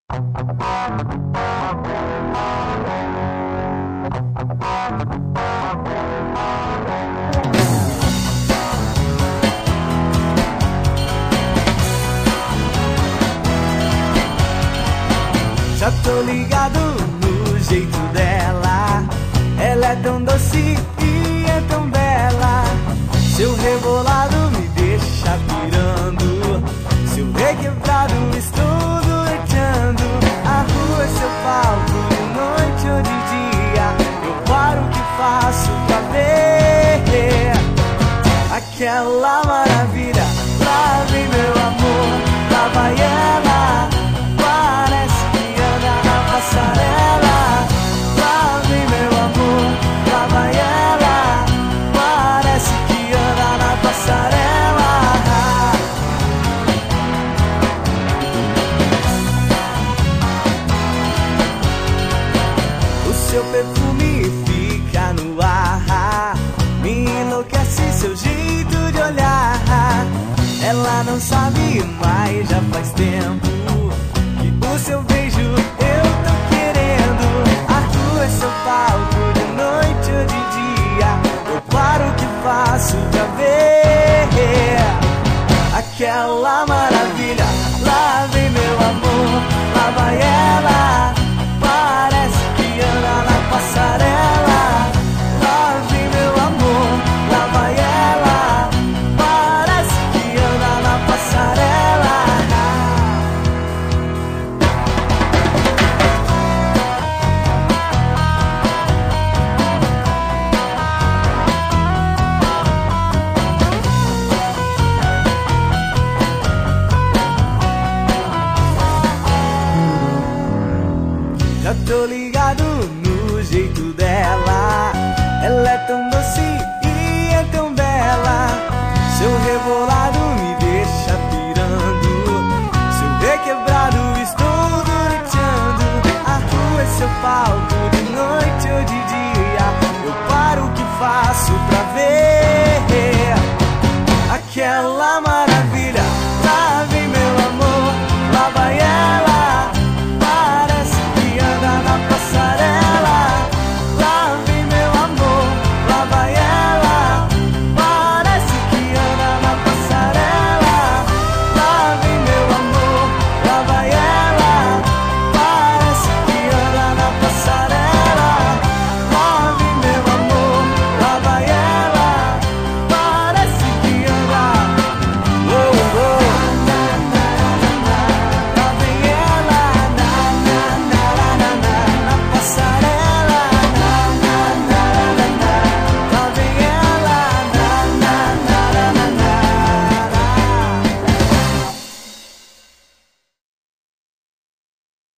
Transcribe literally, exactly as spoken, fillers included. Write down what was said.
Já tô ligado no jeito dela. Ela é tão doce e é tão bela. Seu rebolado me deixa pirando. Seu requebrado estou durante. A rua é seu palco, de noite ou de dia. Eu paro o que faço pra ver aquela maravilha. Lá vem meu amor, lá vai ela. Parece que anda na passarela. Lá vem meu amor, lá vai ela. Parece que anda na passarela. O seu perfume fica no ar. Me enlouquece seu jeito de olhar. Ela não sabe, mas já faz tempo que o seu beijo eu tô querendo. A rua é seu palco, de noite ou de dia. Eu paro o que faço pra ver aquela maravilha. Lá vem meu amor, lá vai ela. Parece que anda na passarela. Lá vem meu amor, lá vai ela. Parece que anda na passarela. Já tô ligado no jeito dela. Ela é tão doce e é tão bela. Seu rebolado me deixa pirando. Seu requebrado estou durante. A rua é seu palco, de noite ou de dia. Eu paro o que faço pra ver aquela maravilha.